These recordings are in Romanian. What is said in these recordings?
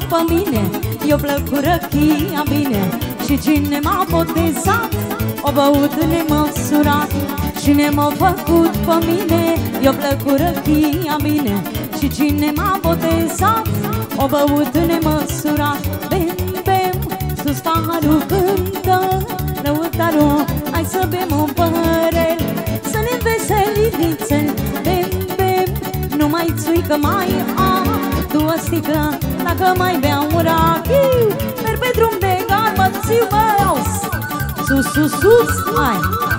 pe mine, eu plăc cu răchia bine. Și cine m-a botezat, o băut nemăsurat. Cine m-a făcut pe mine, eu plăc cu răchia bine. Și cine m-a botezat, o băut nemăsurat. Bem, bem, sus paharul cântă, lăutarul, hai să bem un păhărel, să ne înveselim vițel. Bem, bem, nu mai țuică mai am, tu o sticlă, dacă mai bea un rachiu. Merg pe drum de garbă, țiu băiaus, sus, sus, sus, hai!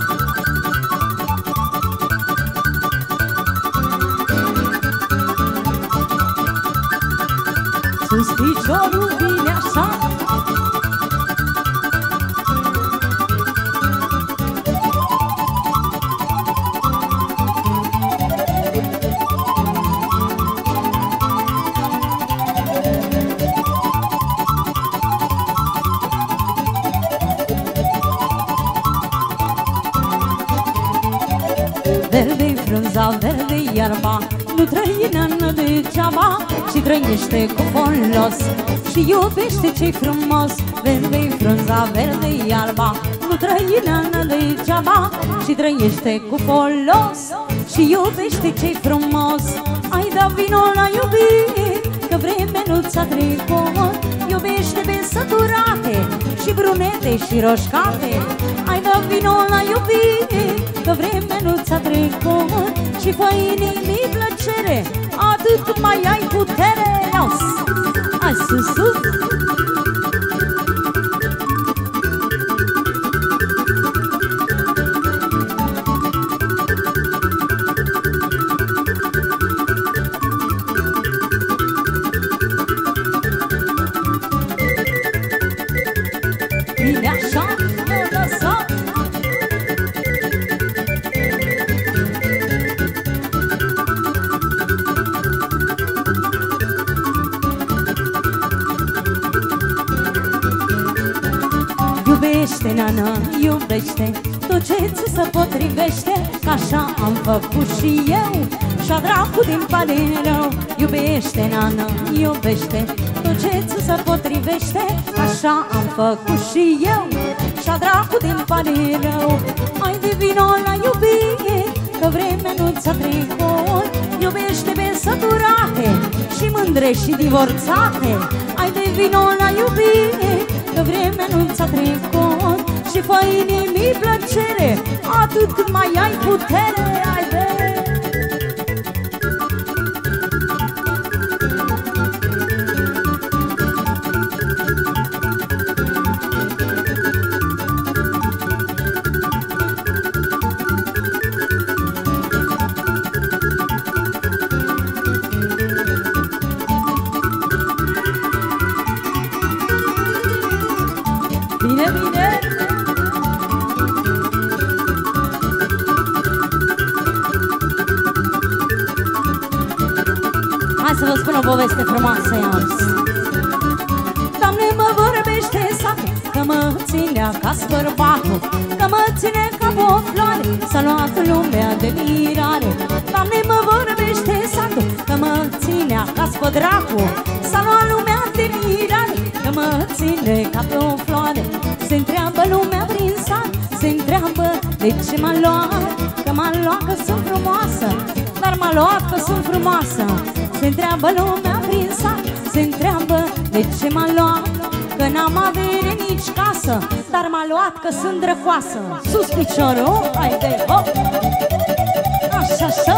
Sus piciorul vine așa. Verde-i frunza, verde-i iarba, nu trăină degeaba, și trăiește cu folos și iubește ce-i frumos. Verde-i frunza, verde-i iarba, nu trăină degeaba, și trăiește cu folos și iubește ce-i frumos. Ai da vino la iubire, că vremea nu ți-a trecut, iubește pe săturate și brunete și roșcate. Ai da vino la iubire, că vremea nu ți-a trecut, și fă inimii plăcere, atât cât mai ai putere. Hai sus, sus! Bine așa, nu lăsa. Iubește, nană, iubește tot ce ți se potrivește, că așa am făcut și eu, și-a dracu din pare rău. Iubește, nană, iubește tot ce ți se potrivește, că așa am făcut și eu, și-a dracu din pare rău. Hai de vino la iubire, că vremea nu ți-a trecut, iubește pe săturate și mândre și divorțate. Hai de vino la iubire, că vremea nu ți-a trecut, și fă inimii plăcere, atât cât mai ai putere. Haide! Bine, bine! Hai să vă spun o poveste frumoasă, i-auzi. Doamne, mă vorbește satul, că mă ținea ca-s bărbatul, că mă ține ca o floare, s-a luat lumea de mirare. Doamne, mă vorbește satul, că mă ținea ca-s pădracu, s-a luat lumea de mirare, că mă ține ca pe o floare. Se întreabă lumea prin sat, se întreabă de ce m-a luat, că m-a luat că sunt frumoasă, dar m-a luat că sunt frumoasă. Se întreabă lumea prin sat, se întreabă de ce m-a luat, că n-am avere nici casă, dar m-a luat că sunt drăcoasă. Sus piciorul, haide, hop! Așa, așa!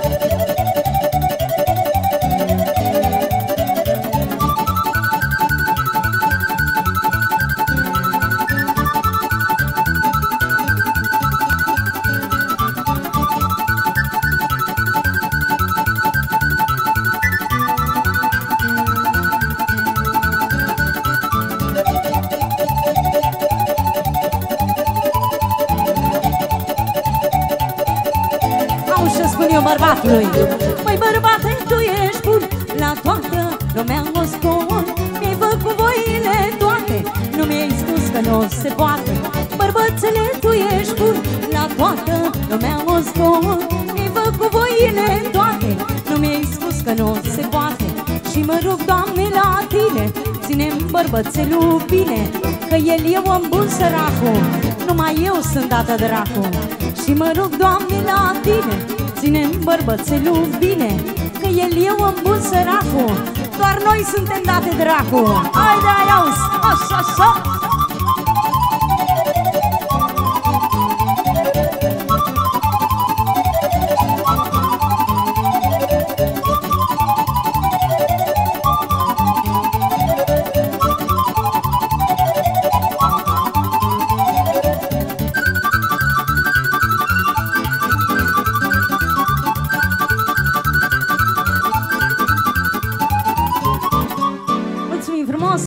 Bărbatului, măi bărbate, tu ești bun, la toată lumea o spun, mi-ai făcut voile toate, nu mi-ai spus că nu se poate. Bărbățele, tu ești bun, la toată lumea o spun, mi-ai făcut voile toate, nu mi-ai spus că nu se poate. Și mă rog, Doamne, la tine, ține-mi bărbățelul bine, că el e om bun săracul, numai eu sunt dată dracu. Și mă rog, Doamne, la tine, ține-mi bărbățelul bine, că el e om bun săracul, doar noi suntem date dracu. Haide, ai auzi, așa, așa.